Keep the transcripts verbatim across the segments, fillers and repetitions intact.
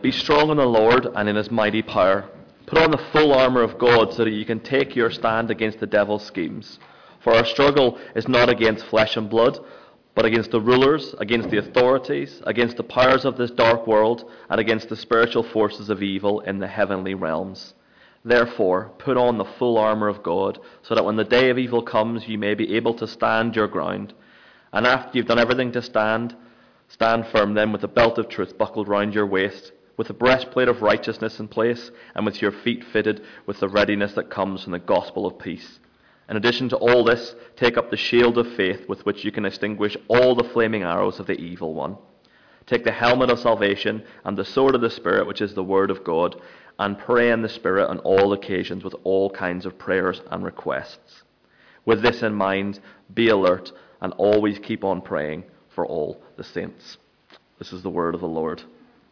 Be strong in the Lord and in his mighty power. Put on the full armour of God so that you can take your stand against the devil's schemes. For our struggle is not against flesh and blood, but against the rulers, against the authorities, against the powers of this dark world, and against the spiritual forces of evil in the heavenly realms. Therefore, put on the full armour of God, so that when the day of evil comes, you may be able to stand your ground. And after you've done everything to stand, stand firm then with the belt of truth buckled round your waist, with the breastplate of righteousness in place, and with your feet fitted with the readiness that comes from the gospel of peace. In addition to all this, take up the shield of faith with which you can extinguish all the flaming arrows of the evil one. Take the helmet of salvation and the sword of the Spirit, which is the word of God, and pray in the Spirit on all occasions with all kinds of prayers and requests. With this in mind, be alert and always keep on praying for all the saints. This is the word of the Lord.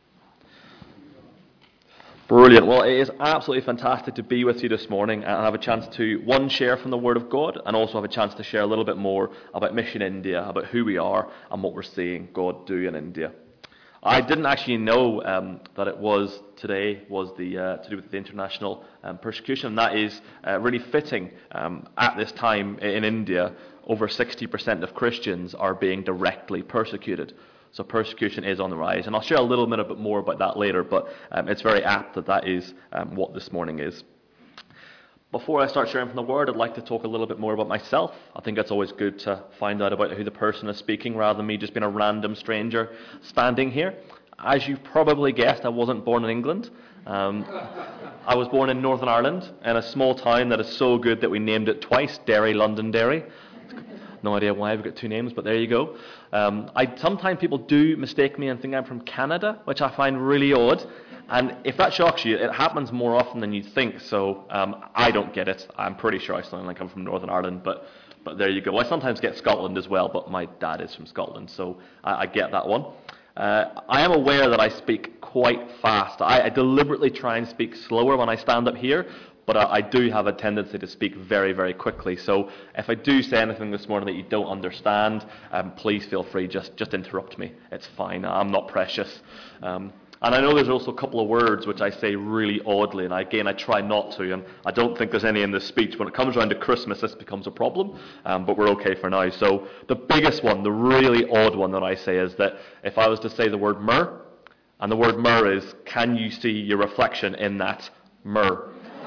Brilliant. Well, it is absolutely fantastic to be with you this morning and have a chance to, one, share from the Word of God, and also have a chance to share a little bit more about Mission India, about who we are and what we're seeing God do in India. I didn't actually know um, that it was today was the uh, to do with the international um, persecution, and that is uh, really fitting. Um, at this time in India, over sixty percent of Christians are being directly persecuted. So persecution is on the rise, and I'll share a little bit more about that later, but um, it's very apt that that is um, what this morning is. Before I start sharing from the Word, I'd like to talk a little bit more about myself. I think it's always good to find out about who the person is speaking, rather than me just being a random stranger standing here. As you probably guessed, I wasn't born in England. Um, I was born in Northern Ireland, in a small town that is so good that we named it twice, Derry, Londonderry. No idea why I've got two names, but there you go. Um, I sometimes people do mistake me and think I'm from Canada, which I find really odd. And if that shocks you, it happens more often than you'd think. So um, I don't get it. I'm pretty sure I sound like I'm from Northern Ireland, but but there you go. I sometimes get Scotland as well, but my dad is from Scotland, so I, I get that one. Uh, I am aware that I speak quite fast. I, I deliberately try and speak slower when I stand up here, but I, I do have a tendency to speak very, very quickly. So if I do say anything this morning that you don't understand, um, please feel free, just, just interrupt me. It's fine. I'm not precious. Um, and I know there's also a couple of words which I say really oddly, and again, I try not to, and I don't think there's any in this speech. When it comes around to Christmas, this becomes a problem, um, but we're okay for now. So the biggest one, the really odd one that I say is that if I was to say the word myrrh, and the word myrrh is, can you see your reflection in that myrrh?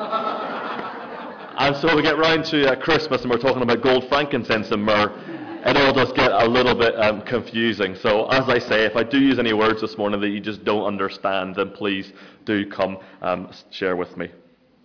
And so we get round to uh, Christmas and we're talking about gold, frankincense and myrrh. It all does get a little bit um, confusing. So as I say, if I do use any words this morning that you just don't understand, then please do come um, share with me.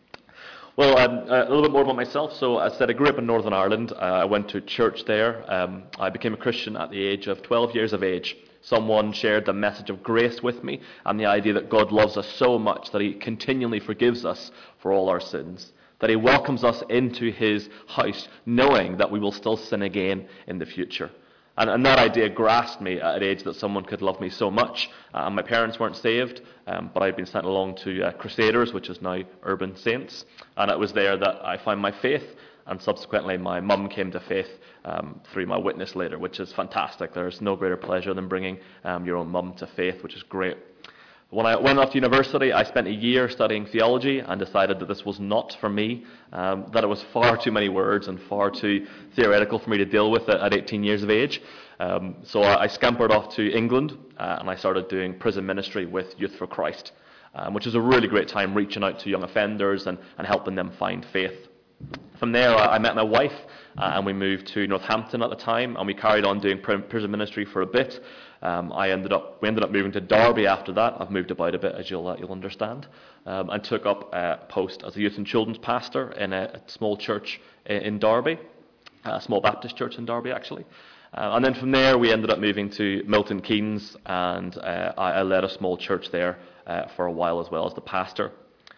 Well, um, a little bit more about myself. So as I said, I grew up in Northern Ireland. Uh, I went to church there. Um, I became a Christian at the age of twelve years of age. Someone shared the message of grace with me and the idea that God loves us so much that he continually forgives us for all our sins, that he welcomes us into his house knowing that we will still sin again in the future. And, and that idea grasped me at an age that someone could love me so much. Uh, and my parents weren't saved, um, but I'd been sent along to uh, Crusaders, which is now Urban Saints. And it was there that I found my faith. And subsequently, my mum came to faith um, through my witness later, which is fantastic. There's no greater pleasure than bringing um, your own mum to faith, which is great. When I went off to university, I spent a year studying theology and decided that this was not for me, um, that it was far too many words and far too theoretical for me to deal with at eighteen years of age. Um, so I, I scampered off to England uh, and I started doing prison ministry with Youth for Christ, um, which is a really great time reaching out to young offenders and, and helping them find faith. From there, I met my wife, uh, and we moved to Northampton at the time, and we carried on doing prison ministry for a bit. Um, I ended up, we ended up moving to Derby after that. I've moved about a bit, as you'll, uh, you'll understand, um, and took up a post as a youth and children's pastor in a, a small church in, in Derby, a small Baptist church in Derby, actually. Uh, and then from there, we ended up moving to Milton Keynes, and uh, I, I led a small church there uh, for a while as well as the pastor.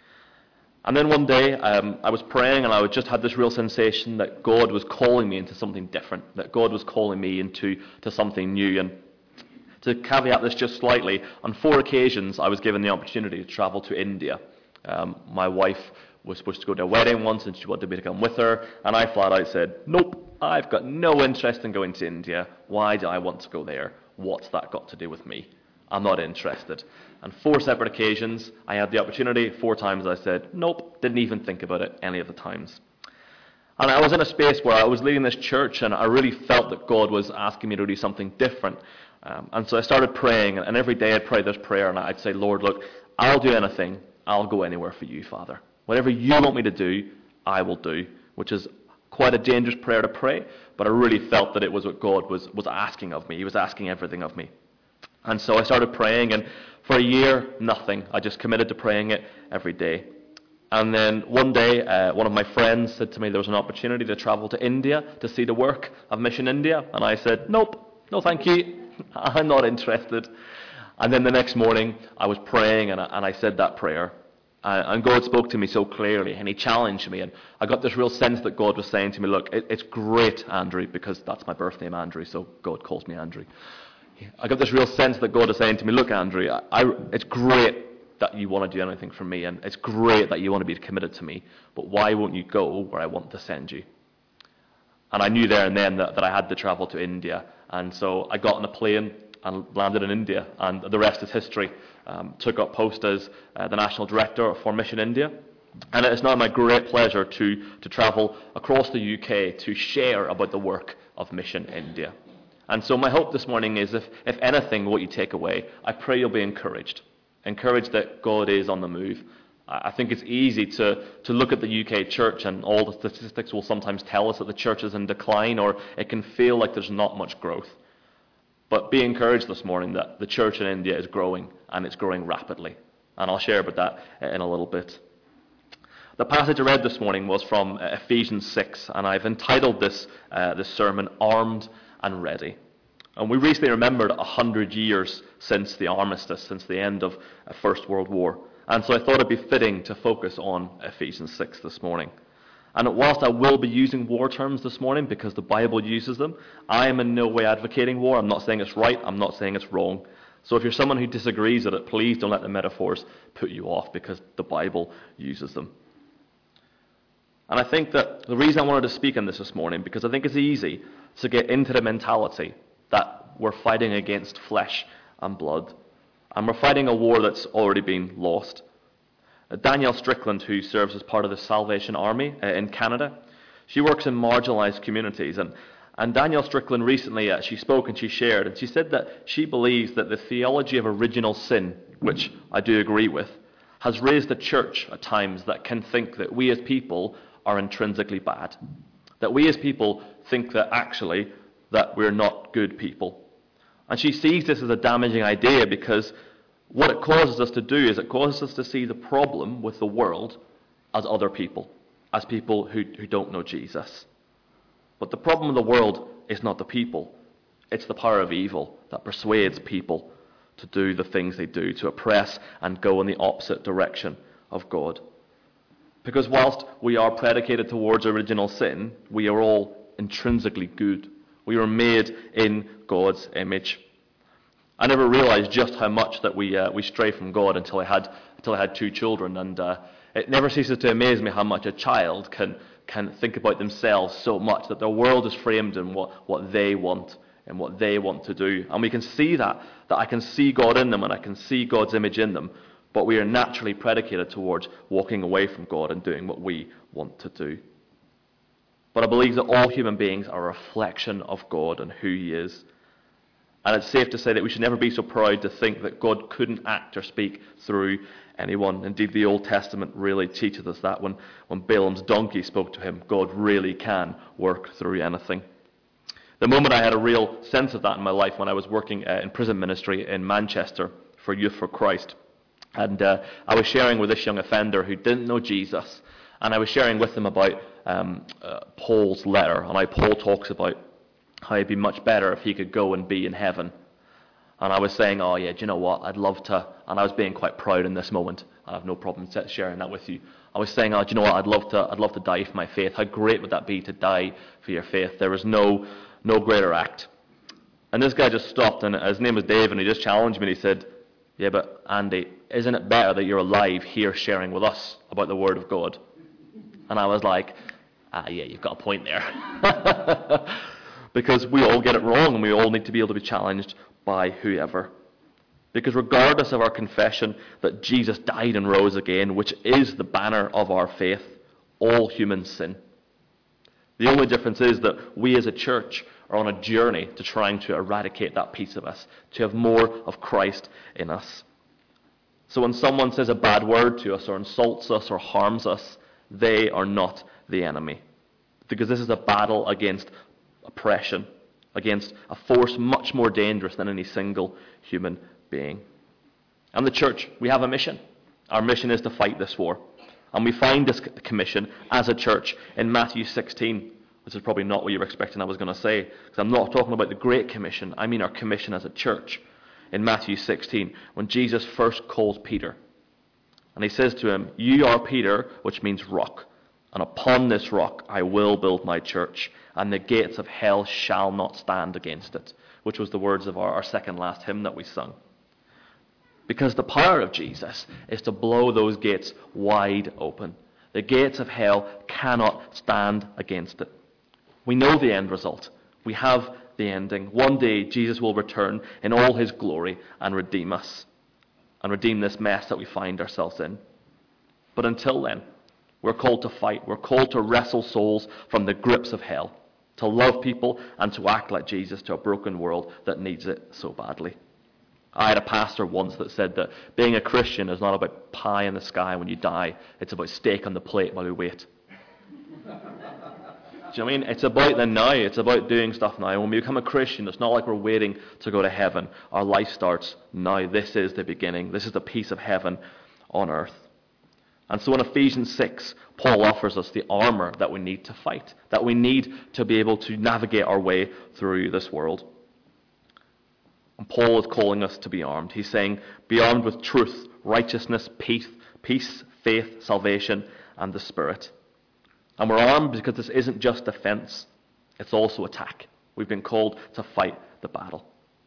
And then one day, um, I was praying and I just had this real sensation that God was calling me into something different, that God was calling me into to something new. And to caveat this just slightly, on four occasions I was given the opportunity to travel to India. Um, my wife was supposed to go to a wedding once and she wanted me to come with her, and I flat out said, nope, I've got no interest in going to India. Why do I want to go there? What's that got to do with me? I'm not interested. And four separate occasions, I had the opportunity. Four times I said, nope, didn't even think about it any of the times. And I was in a space where I was leading this church, and I really felt that God was asking me to do something different. Um, and so I started praying, and every day I'd pray this prayer, and I'd say, Lord, look, I'll do anything. I'll go anywhere for you, Father. Whatever you want me to do, I will do, which is quite a dangerous prayer to pray, but I really felt that it was what God was, was asking of me. He was asking everything of me. And so I started praying, and for a year, nothing. I just committed to praying it every day. And then one day, uh, one of my friends said to me there was an opportunity to travel to India to see the work of Mission India. And I said, nope, no thank you. I'm not interested. And then the next morning, I was praying, and I, and I said that prayer. Uh, and God spoke to me so clearly, and he challenged me. And I got this real sense that God was saying to me, look, it, it's great, Andrew, because that's my birth name, Andrew, so God calls me Andrew. I got this real sense that God is saying to me, look, Andrew, I, I, it's great that you want to do anything for me, and it's great that you want to be committed to me, but why won't you go where I want to send you? And I knew there and then that, that I had to travel to India, and so I got on a plane and landed in India, and the rest is history. Um, took up post as uh, the National Director for Mission India, and it is now my great pleasure to, to travel across the U K to share about the work of Mission India. And so my hope this morning is, if, if anything, what you take away, I pray you'll be encouraged. Encouraged that God is on the move. I think it's easy to, to look at the U K church, and all the statistics will sometimes tell us that the church is in decline, or it can feel like there's not much growth. But be encouraged this morning that the church in India is growing, and it's growing rapidly. And I'll share about that in a little bit. The passage I read this morning was from Ephesians six, and I've entitled this, uh, this sermon, Armed and Ready. And we recently remembered a hundred years since the armistice, since the end of the First World War. And so I thought it'd be fitting to focus on Ephesians six this morning. And whilst I will be using war terms this morning because the Bible uses them, I am in no way advocating war. I'm not saying it's right. I'm not saying it's wrong. So if you're someone who disagrees with it, please don't let the metaphors put you off, because the Bible uses them. And I think that the reason I wanted to speak on this this morning, because I think it's easy to get into the mentality that we're fighting against flesh and blood, and we're fighting a war that's already been lost. Uh, Danielle Strickland, who serves as part of the Salvation Army uh, in Canada, she works in marginalised communities, and, and Danielle Strickland recently, uh, she spoke and she shared, and she said that she believes that the theology of original sin, which I do agree with, has raised the church at times that can think that we as people are intrinsically bad, that we as people think that actually that we're not good people. And she sees this as a damaging idea, because what it causes us to do is it causes us to see the problem with the world as other people, as people who, who don't know Jesus. But the problem of the world is not the people. It's the power of evil that persuades people to do the things they do, to oppress and go in the opposite direction of God. Because whilst we are predicated towards original sin, we are all intrinsically good. We were made in God's image. I never realized just how much that we uh, we stray from God until I had until I had two children, and uh, it never ceases to amaze me how much a child can can think about themselves so much, that their world is framed in what, what they want and what they want to do. And we can see that, that I can see God in them and I can see God's image in them, but we are naturally predicated towards walking away from God and doing what we want to do. But I believe that all human beings are a reflection of God and who He is. And it's safe to say that we should never be so proud to think that God couldn't act or speak through anyone. Indeed, the Old Testament really teaches us that. When, when Balaam's donkey spoke to him, God really can work through anything. The moment I had a real sense of that in my life, when I was working uh, in prison ministry in Manchester for Youth for Christ. And uh, I was sharing with this young offender who didn't know Jesus. And I was sharing with him about um, uh, Paul's letter, and how Paul talks about how it'd be much better if he could go and be in heaven. And I was saying, oh yeah, do you know what, I'd love to, and I was being quite proud in this moment, I have no problem sharing that with you. I was saying, oh, do you know what, I'd love to, I'd love to die for my faith. How great would that be to die for your faith? There is no, no greater act. And this guy just stopped, and his name was Dave, and he just challenged me, and he said, yeah, but Andy, isn't it better that you're alive here sharing with us about the Word of God? And I was like, ah, yeah, you've got a point there. Because we all get it wrong, and we all need to be able to be challenged by whoever. Because regardless of our confession that Jesus died and rose again, which is the banner of our faith, all humans sin. The only difference is that we as a church are on a journey to trying to eradicate that piece of us, to have more of Christ in us. So when someone says a bad word to us or insults us or harms us, they are not the enemy. Because this is a battle against oppression, against a force much more dangerous than any single human being. And the church, we have a mission. Our mission is to fight this war. And we find this commission as a church in Matthew sixteen, which is probably not what you were expecting I was going to say, because I'm not talking about the Great Commission. I mean our commission as a church in Matthew sixteen, when Jesus first calls Peter. And he says to him, "You are Peter," which means rock. "And upon this rock I will build my church, and the gates of hell shall not stand against it," which was the words of our, our second last hymn that we sung. Because the power of Jesus is to blow those gates wide open. The gates of hell cannot stand against it. We know the end result. We have the ending. One day Jesus will return in all his glory and redeem us, and redeem this mess that we find ourselves in. But until then, we're called to fight. We're called to wrestle souls from the grips of hell, to love people and to act like Jesus to a broken world that needs it so badly. I had a pastor once that said that being a Christian is not about pie in the sky when you die. It's about steak on the plate while we wait. Do you know what I mean? It's about the now. It's about doing stuff now. When we become a Christian, it's not like we're waiting to go to heaven. Our life starts now. This is the beginning. This is the piece of heaven on earth. And so in Ephesians six, Paul offers us the armor that we need to fight, that we need to be able to navigate our way through this world. And Paul is calling us to be armed. He's saying, be armed with truth, righteousness, peace, peace, faith, salvation, and the Spirit. And we're armed because this isn't just defense, it's also attack. We've been called to fight the battle.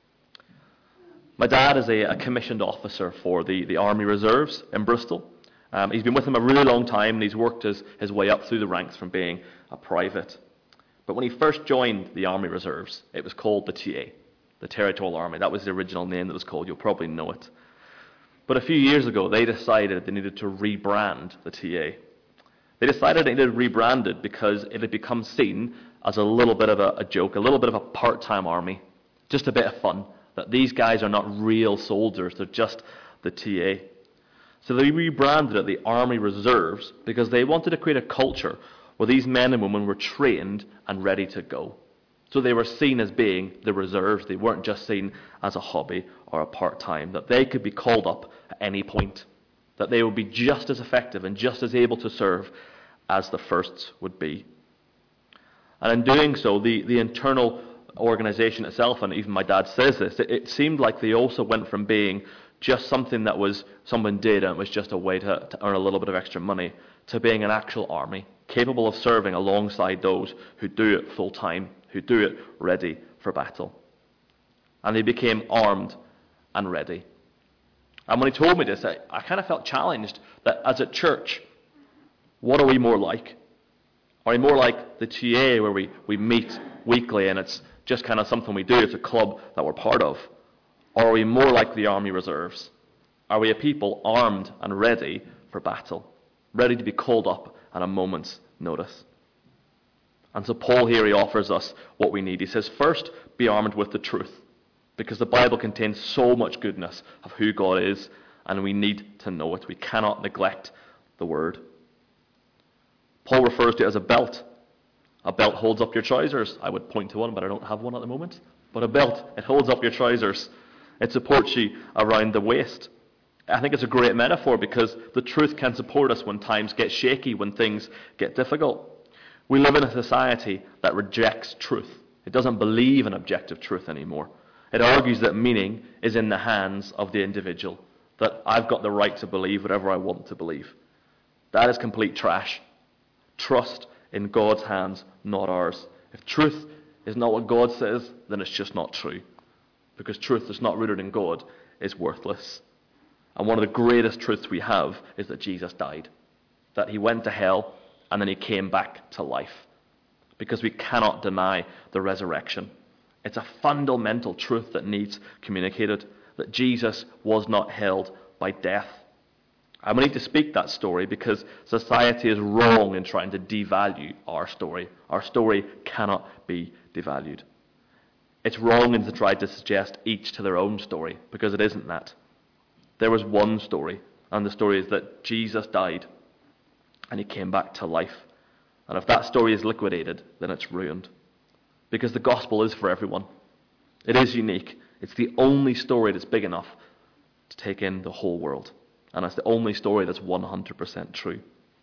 My dad is a, a commissioned officer for the, the Army Reserves in Bristol. Um, he's been with them a really long time, and he's worked his, his way up through the ranks from being a private. But when he first joined the Army Reserves, it was called the T A, the Territorial Army. That was the original name that was called. You'll probably know it. But a few years ago, they decided they needed to rebrand the T A. They decided they needed to rebrand it because it had become seen as a little bit of a, a joke, a little bit of a part-time army, just a bit of fun, that these guys are not real soldiers, they're just the T A. So they rebranded it the Army Reserves because they wanted to create a culture where these men and women were trained and ready to go. So they were seen as being the reserves. They weren't just seen as a hobby or a part-time, that they could be called up at any point, that they would be just as effective and just as able to serve as the firsts would be. And in doing so, the, the internal organization itself, and even my dad says this, it, it seemed like they also went from being just something that was someone did and it was just a way to, to earn a little bit of extra money, to being an actual army, capable of serving alongside those who do it full time, who do it ready for battle. And they became armed and ready. And when he told me this, I, I kind of felt challenged that as a church, what are we more like? Are we more like the T A where we, we meet weekly and it's just kind of something we do, it's a club that we're part of? Or are we more like the Army Reserves? Are we a people armed and ready for battle, ready to be called up at a moment's notice? And so Paul here, he offers us what we need. He says, first, be armed with the truth, because the Bible contains so much goodness of who God is, and we need to know it. We cannot neglect the Word. Paul refers to it as a belt. A belt holds up your trousers. I would point to one, but I don't have one at the moment. But a belt, it holds up your trousers. It supports you around the waist. I think it's a great metaphor because the truth can support us when times get shaky, when things get difficult. We live in a society that rejects truth. It doesn't believe in objective truth anymore. It argues that meaning is in the hands of the individual, that I've got the right to believe whatever I want to believe. That is complete trash. Trust in God's hands, not ours. If truth is not what God says, then it's just not true. Because truth that's not rooted in God is worthless. And one of the greatest truths we have is that Jesus died. That he went to hell and then he came back to life. Because we cannot deny the resurrection. It's a fundamental truth that needs communicated. that Jesus was not held by death. And we need to speak that story because society is wrong in trying to devalue our story. Our story cannot be devalued. It's wrong in to try to suggest each to their own story, because it isn't that. There was one story, and the story is that Jesus died and he came back to life. And if that story is liquidated, then it's ruined. Because the gospel is for everyone. It is unique. It's the only story that's big enough to take in the whole world. And it's the only story that's one hundred percent true.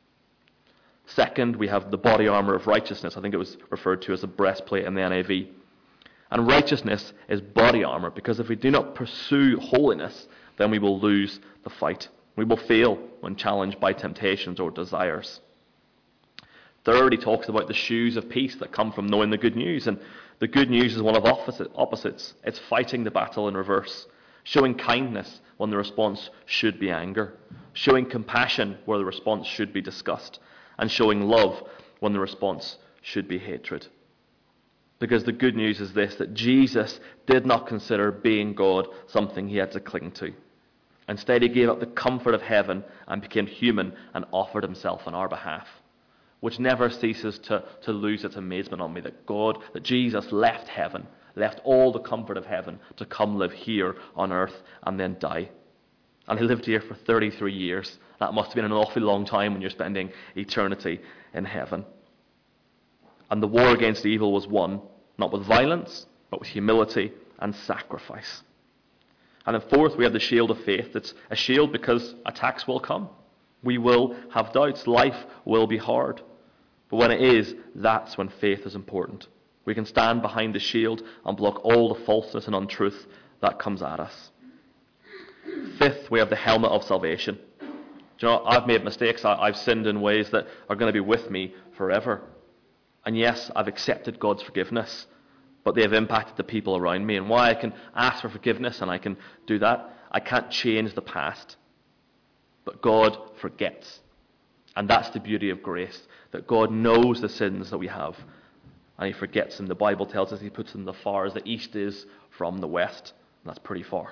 Second, we have the body armor of righteousness. I think it was referred to as a breastplate in the N I V. And righteousness is body armor, because if we do not pursue holiness, then we will lose the fight. We will fail when challenged by temptations or desires. Third, he talks about the shoes of peace that come from knowing the good news. And the good news is one of opposite, opposites. It's fighting the battle in reverse. Showing kindness when the response should be anger. Showing compassion where the response should be disgust. And showing love when the response should be hatred. Because the good news is this, that Jesus did not consider being God something he had to cling to. Instead, he gave up the comfort of heaven and became human and offered himself on our behalf. Which never ceases to, to lose its amazement on me, that God, that Jesus left heaven, left all the comfort of heaven to come live here on earth and then die. And he lived here for thirty-three years. That must have been an awfully long time when you're spending eternity in heaven. And the war against evil was won, not with violence, but with humility and sacrifice. And then fourth, we have the shield of faith. It's a shield because attacks will come. We will have doubts. Life will be hard. But when it is, that's when faith is important. We can stand behind the shield and block all the falseness and untruth that comes at us. Fifth, we have the helmet of salvation. Do you know, I've made mistakes. I've sinned in ways that are going to be with me forever. And yes, I've accepted God's forgiveness, but they have impacted the people around me. And while I can ask for forgiveness and I can do that, I can't change the past. But God forgets. And that's the beauty of grace, that God knows the sins that we have, and he forgets them. The Bible tells us he puts them as far as the east is from the west. And that's pretty far.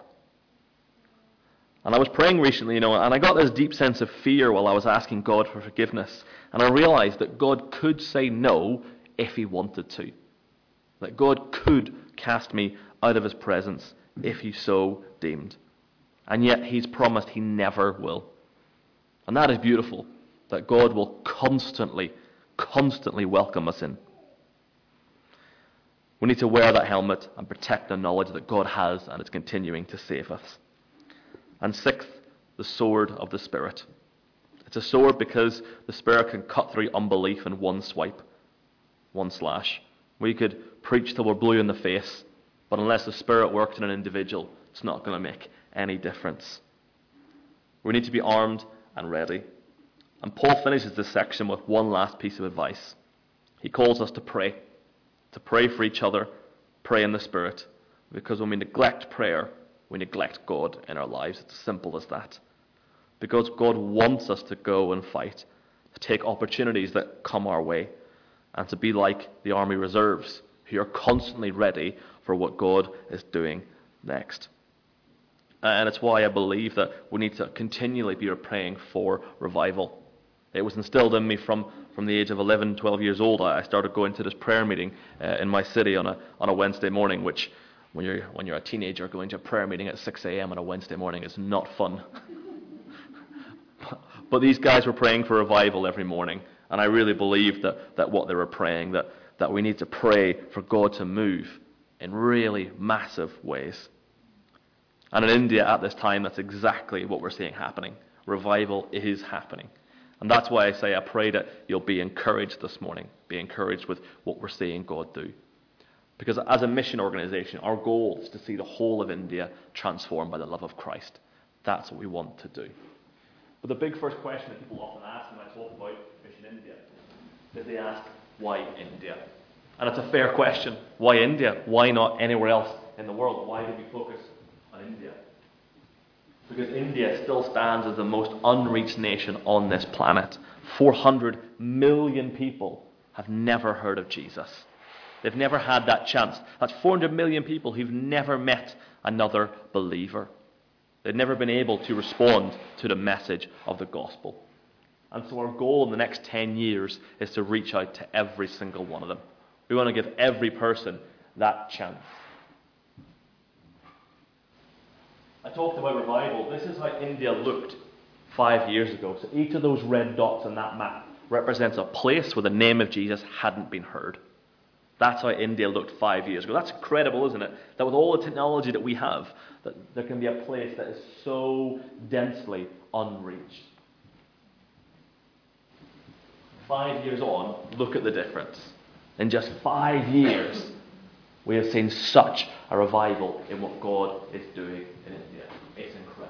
And I was praying recently, you know, and I got this deep sense of fear while I was asking God for forgiveness. And I realized that God could say no if he wanted to. That God could cast me out of his presence if he so deemed. And yet he's promised he never will. And that is beautiful, that God will constantly, constantly welcome us in. We need to wear that helmet and protect the knowledge that God has and is continuing to save us. And sixth, the sword of the Spirit. It's a sword because the Spirit can cut through unbelief in one swipe, one slash. We could preach till we're blue in the face, but unless the Spirit works in an individual, it's not going to make any difference. We need to be armed and ready. And Paul finishes this section with one last piece of advice. He calls us to pray, to pray for each other, pray in the Spirit, because when we neglect prayer, we neglect God in our lives. It's as simple as that. Because God wants us to go and fight, to take opportunities that come our way, and to be like the army reserves, who are constantly ready for what God is doing next. And it's why I believe that we need to continually be praying for revival. It was instilled in me from, from the age of eleven, twelve years old. I started going to this prayer meeting uh, in my city on a on a Wednesday morning, which when you're when you're a teenager, going to a prayer meeting at six a.m. on a Wednesday morning is not fun. But these guys were praying for revival every morning, and I really believe that, that what they were praying, that, that we need to pray for God to move in really massive ways. And in India at this time, that's exactly what we're seeing happening. Revival is happening. And that's why I say I pray that you'll be encouraged this morning, be encouraged with what we're seeing God do. Because as a mission organization, our goal is to see the whole of India transformed by the love of Christ. That's what we want to do. But the big first question that people often ask when I talk about Mission India is they ask, why India? And it's a fair question. Why India? Why not anywhere else in the world? Why do we focus on India? Because India still stands as the most unreached nation on this planet. four hundred million people have never heard of Jesus. They've never had that chance. That's four hundred million people who've never met another believer. They'd never been able to respond to the message of the gospel. And so our goal in the next ten years is to reach out to every single one of them. We want to give every person that chance. I talked about revival. This is how India looked five years ago. So each of those red dots on that map represents a place where the name of Jesus hadn't been heard. That's how India looked five years ago. That's incredible, isn't it? That with all the technology that we have, that there can be a place that is so densely unreached. Five years on, look at the difference. In just five years, we have seen such a revival in what God is doing in India. It's incredible.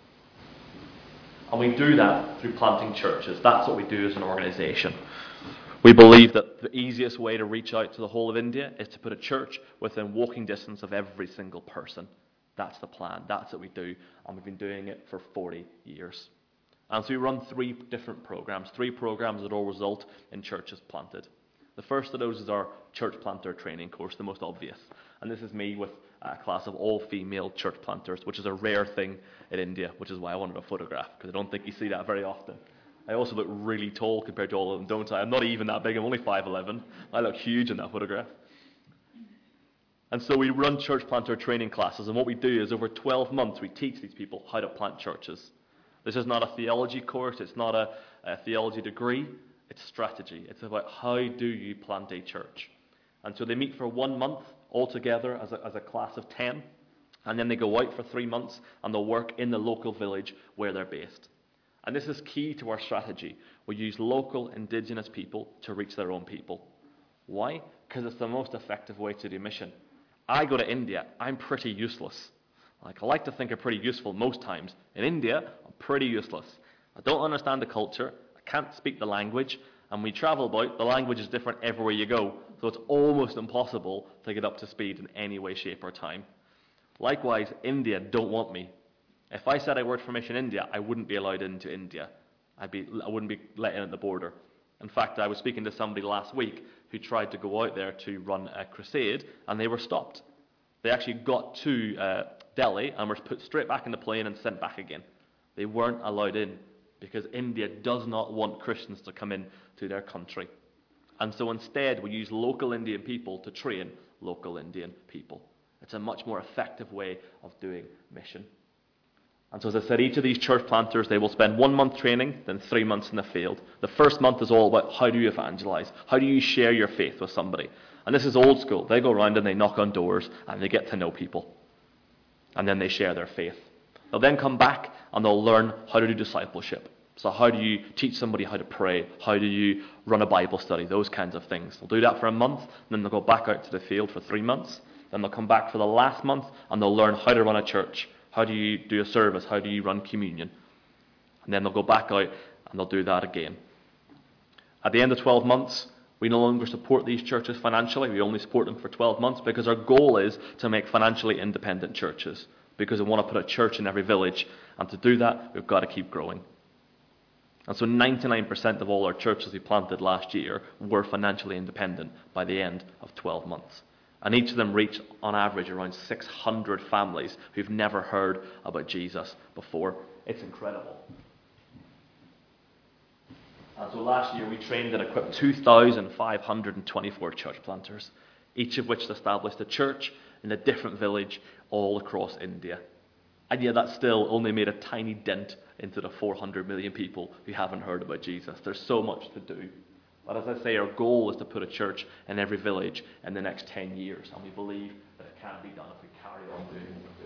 And we do that through planting churches. That's what we do as an organisation. We believe that the easiest way to reach out to the whole of India is to put a church within walking distance of every single person. That's the plan. That's what we do. And we've been doing it for forty years. And so we run three different programs, three programs that all result in churches planted. The first of those is our church planter training course, the most obvious. And this is me with a class of all-female church planters, which is a rare thing in India, which is why I wanted a photograph, because I don't think you see that very often. I also look really tall compared to all of them, don't I? I'm not even that big. I'm only five eleven. I look huge in that photograph. And so we run church planter training classes, and what we do is over twelve months we teach these people how to plant churches. This is not a theology course. It's not a, a theology degree. It's strategy. It's about how do you plant a church. And so they meet for one month all together as a, as a class of ten, and then they go out for three months and they'll work in the local village where they're based. And this is key to our strategy. We use local indigenous people to reach their own people. Why? Because it's the most effective way to do mission. I go to India, I'm pretty useless. Like, I like to think I'm pretty useful most times. In India, I'm pretty useless. I don't understand the culture, I can't speak the language, and when we travel about, the language is different everywhere you go, so it's almost impossible to get up to speed in any way, shape, or time. Likewise, India don't want me. If I said I worked for Mission India, I wouldn't be allowed into India. I'd be, I wouldn't be let in at the border. In fact, I was speaking to somebody last week who tried to go out there to run a crusade, and they were stopped. They actually got to uh, Delhi and were put straight back in the plane and sent back again. They weren't allowed in because India does not want Christians to come in to their country. And so instead, we use local Indian people to train local Indian people. It's a much more effective way of doing mission. And so as I said, each of these church planters, they will spend one month training, then three months in the field. The first month is all about how do you evangelize? How do you share your faith with somebody? And this is old school. They go around and they knock on doors and they get to know people. And then they share their faith. They'll then come back and they'll learn how to do discipleship. So how do you teach somebody how to pray? How do you run a Bible study? Those kinds of things. They'll do that for a month, and then they'll go back out to the field for three months. Then they'll come back for the last month and they'll learn how to run a church. How do you do a service? How do you run communion? And then they'll go back out and they'll do that again. At the end of twelve months, we no longer support these churches financially. We only support them for twelve months because our goal is to make financially independent churches. Because we want to put a church in every village. And to do that, we've got to keep growing. And so ninety-nine percent of all our churches we planted last year were financially independent by the end of twelve months. And each of them reached, on average, around six hundred families who've never heard about Jesus before. It's incredible. And so last year we trained and equipped two thousand five hundred twenty-four church planters, each of which established a church in a different village all across India. And yet that still only made a tiny dent into the four hundred million people who haven't heard about Jesus. There's so much to do. But as I say, our goal is to put a church in every village in the next ten years. And we believe that it can be done if we carry on doing what we're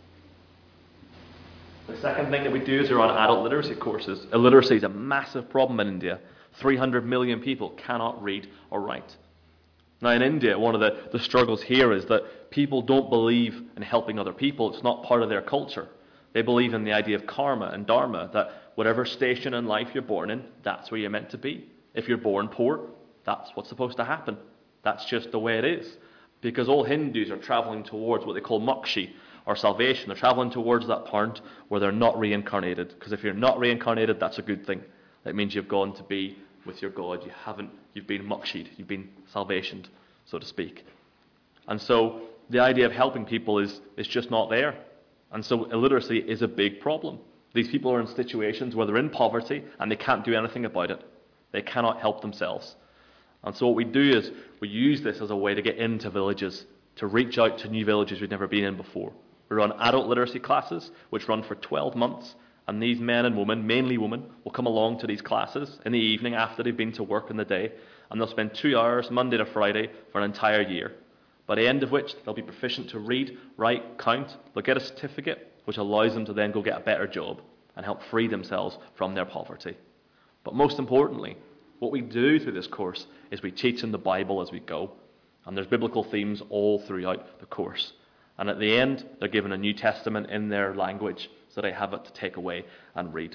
doing. The second thing that we do is we run adult literacy courses. Illiteracy is a massive problem in India. three hundred million people cannot read or write. Now in India, one of the, the struggles here is that people don't believe in helping other people. It's not part of their culture. They believe in the idea of karma and dharma, that whatever station in life you're born in, that's where you're meant to be. If you're born poor, that's what's supposed to happen. That's just the way it is. Because all Hindus are traveling towards what they call moksha, or salvation. They're traveling towards that point where they're not reincarnated. Because if you're not reincarnated, that's a good thing. That means you've gone to be with your God. You haven't, you've been mokshed, you've been salvationed, so to speak. And so the idea of helping people is, is just not there. And so illiteracy is a big problem. These people are in situations where they're in poverty and they can't do anything about it. They cannot help themselves. And so what we do is we use this as a way to get into villages, to reach out to new villages we've never been in before. We run adult literacy classes, which run for twelve months, and these men and women, mainly women, will come along to these classes in the evening after they've been to work in the day, and they'll spend two hours, Monday to Friday, for an entire year. By the end of which, they'll be proficient to read, write, count. They'll get a certificate, which allows them to then go get a better job and help free themselves from their poverty. But most importantly, what we do through this course is we teach them the Bible as we go. And there's biblical themes all throughout the course. And at the end, they're given a New Testament in their language so they have it to take away and read.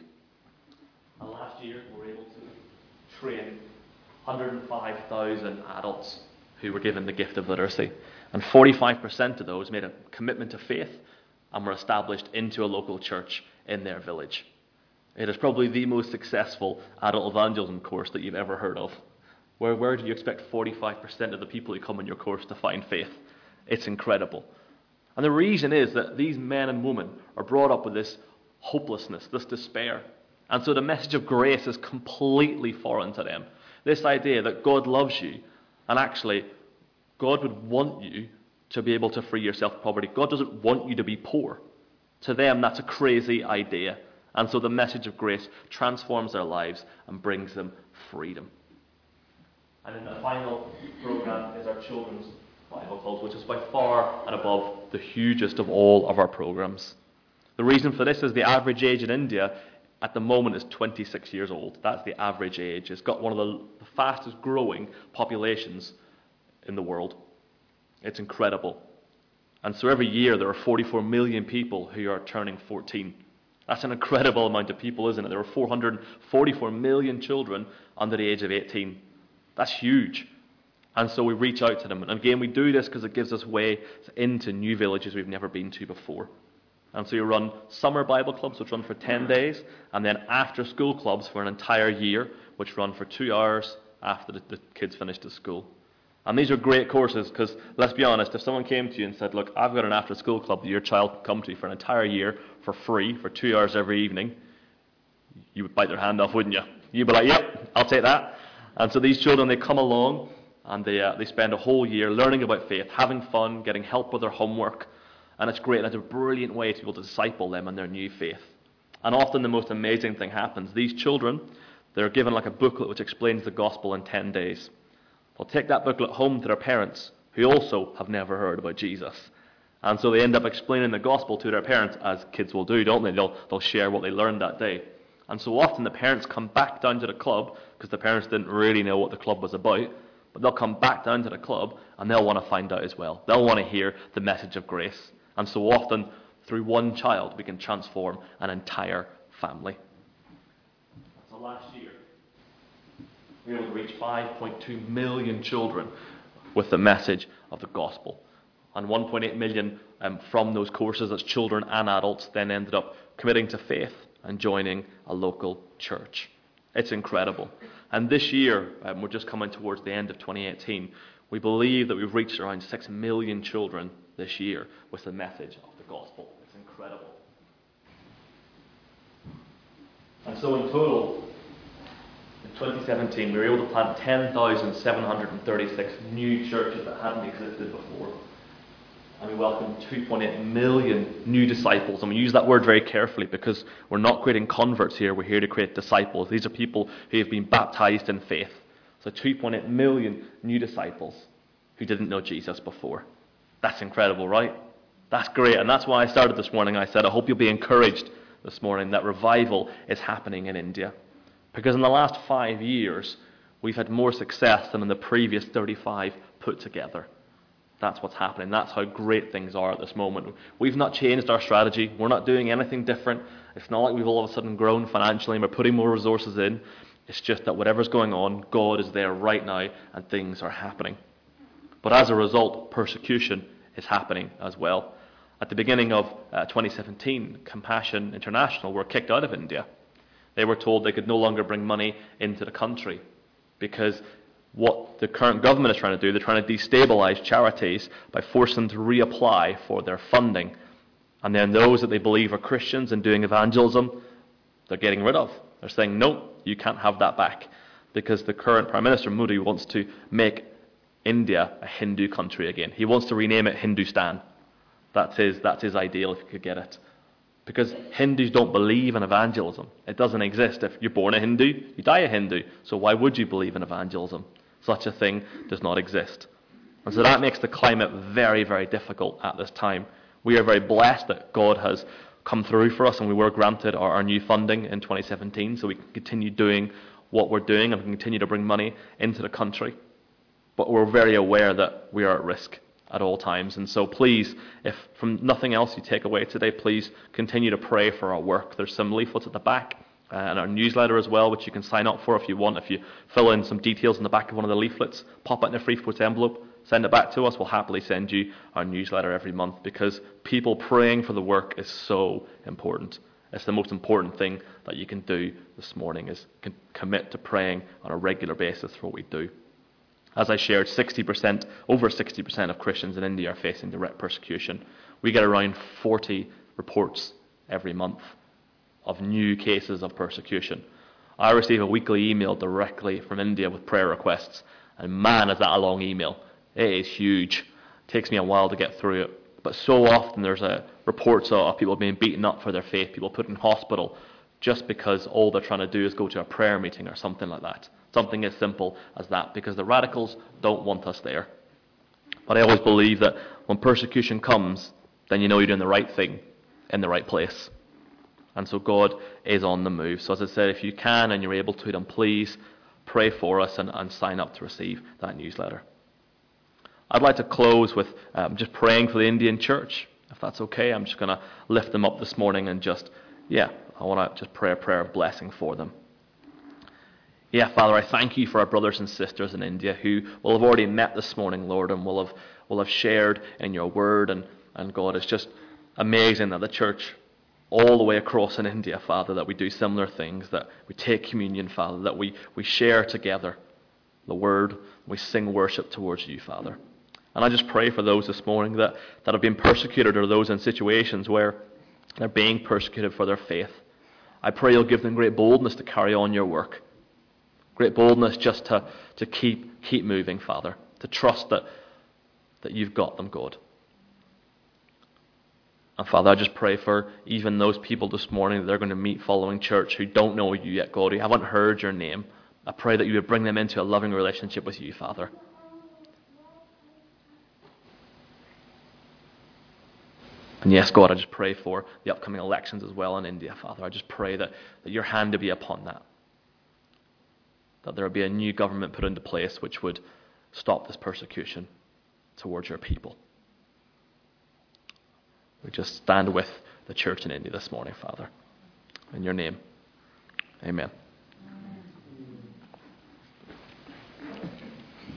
And last year, we were able to train one hundred five thousand adults who were given the gift of literacy. And forty-five percent of those made a commitment to faith and were established into a local church in their village. It is probably the most successful adult evangelism course that you've ever heard of. Where, where do you expect forty-five percent of the people who come in your course to find faith? It's incredible. And the reason is that these men and women are brought up with this hopelessness, this despair. And so the message of grace is completely foreign to them. This idea that God loves you, and actually God would want you to be able to free yourself from poverty. God doesn't want you to be poor. To them, that's a crazy idea. And so the message of grace transforms their lives and brings them freedom. And then the final program is our children's Bible clubs, which is by far and above the hugest of all of our programs. The reason for this is the average age in India at the moment is twenty-six years old. That's the average age. It's got one of the fastest growing populations in the world. It's incredible. And so every year there are forty-four million people who are turning fourteen. That's an incredible amount of people, isn't it? There are four hundred forty-four million children under the age of eighteen. That's huge. And so we reach out to them. And again, we do this because it gives us way into new villages we've never been to before. And so you run summer Bible clubs, which run for ten days, and then after school clubs for an entire year, which run for two hours after the, the kids finish the school. And these are great courses because, let's be honest, if someone came to you and said, look, I've got an after school club that your child can come to for an entire year for free, for two hours every evening, you would bite their hand off, wouldn't you? You'd be like, yep, I'll take that. And so these children, they come along and they uh, they spend a whole year learning about faith, having fun, getting help with their homework. And it's great. And it's a brilliant way to be able to disciple them in their new faith. And often the most amazing thing happens. These children, they're given like a booklet which explains the gospel in ten days. They'll take that booklet home to their parents, who also have never heard about Jesus. And so they end up explaining the gospel to their parents, as kids will do, don't they? They'll, they'll share what they learned that day. And so often the parents come back down to the club, because the parents didn't really know what the club was about, but they'll come back down to the club and they'll want to find out as well. They'll want to hear the message of grace. And so often, through one child, we can transform an entire family. So last year, we were able to reach five point two million children with the message of the gospel. And one point eight million um, from those courses, as children and adults, then ended up committing to faith and joining a local church. It's incredible. And this year, um, we're just coming towards the end of twenty eighteen, we believe that we've reached around six million children this year with the message of the gospel. It's incredible. And so in total, in twenty seventeen, we were able to plant ten thousand seven hundred thirty-six new churches that hadn't existed before. And we welcomed two point eight million new disciples. And we use that word very carefully because we're not creating converts here. We're here to create disciples. These are people who have been baptized in faith. So two point eight million new disciples who didn't know Jesus before. That's incredible, right? That's great. And that's why I started this morning. I said, I hope you'll be encouraged this morning that revival is happening in India. Because in the last five years, we've had more success than in the previous thirty-five put together. That's what's happening. That's how great things are at this moment. We've not changed our strategy. We're not doing anything different. It's not like we've all of a sudden grown financially and we're putting more resources in. It's just that whatever's going on, God is there right now and things are happening. But as a result, persecution is happening as well. At the beginning of uh, twenty seventeen, Compassion International were kicked out of India. They were told they could no longer bring money into the country because what the current government is trying to do, they're trying to destabilize charities by forcing them to reapply for their funding. And then those that they believe are Christians and doing evangelism, they're getting rid of. They're saying, no, you can't have that back. Because the current Prime Minister, Modi, wants to make India a Hindu country again. He wants to rename it Hindustan. That's his, that's his ideal, if he could get it. Because Hindus don't believe in evangelism. It doesn't exist. If you're born a Hindu, you die a Hindu. So why would you believe in evangelism? Such a thing does not exist. And so that makes the climate very, very difficult at this time. We are very blessed that God has come through for us, and we were granted our, our new funding in twenty seventeen, so we can continue doing what we're doing and we can continue to bring money into the country. But we're very aware that we are at risk at all times. And so please, if from nothing else you take away today, please continue to pray for our work. There's some leaflets at the back uh, and our newsletter as well, which you can sign up for if you want. If you fill in some details in the back of one of the leaflets, pop it in a free post envelope, send it back to us. We'll happily send you our newsletter every month, because people praying for the work is so important. It's the most important thing that you can do this morning, is con- commit to praying on a regular basis for what we do. As I shared, sixty percent, over sixty percent of Christians in India are facing direct persecution. We get around forty reports every month of new cases of persecution. I receive a weekly email directly from India with prayer requests, and man, is that a long email. It is huge. It takes me a while to get through it. But so often there's a, reports of people being beaten up for their faith, people put in hospital, just because all they're trying to do is go to a prayer meeting or something like that. Something as simple as that, because the radicals don't want us there. But I always believe that when persecution comes, then you know you're doing the right thing in the right place. And so God is on the move. So as I said, if you can and you're able to, then please pray for us and, and sign up to receive that newsletter. I'd like to close with um, just praying for the Indian church, if that's okay. I'm just going to lift them up this morning and just, yeah, I want to just pray a prayer of blessing for them. Yeah, Father, I thank you for our brothers and sisters in India who will have already met this morning, Lord, and will have will have shared in your word. And, and God, it's just amazing that the church all the way across in India, Father, that we do similar things, that we take communion, Father, that we, we share together the word, we sing worship towards you, Father. And I just pray for those this morning that, that have been persecuted, or those in situations where they're being persecuted for their faith. I pray you'll give them great boldness to carry on your work. Great boldness just to, to keep keep moving, Father. To trust that, that you've got them, God. And Father, I just pray for even those people this morning that they're going to meet following church who don't know you yet, God, who haven't heard your name. I pray that you would bring them into a loving relationship with you, Father. And yes, God, I just pray for the upcoming elections as well in India, Father. I just pray that, that your hand to be upon that. That there would be a new government put into place which would stop this persecution towards your people. We just stand with the church in India this morning, Father. In your name, amen.